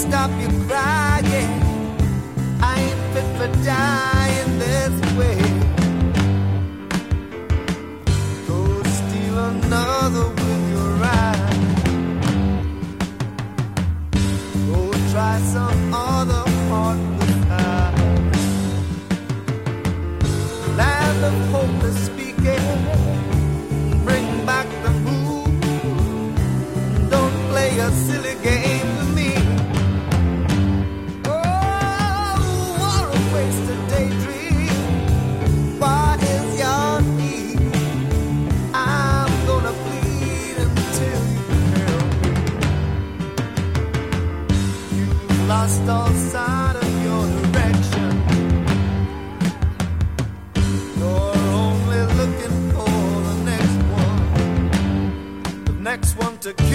stop you crying. I ain't fit for dying this way. Go steal another with your eyes. Go try some other heartless eyes. Land of hope is speaking. Bring back the moon. Don't play a silly game with me. Oh, what a wasted daydream. What is your need? I'm gonna plead until you help me. You've lost all sight of your direction. You're only looking for the next one to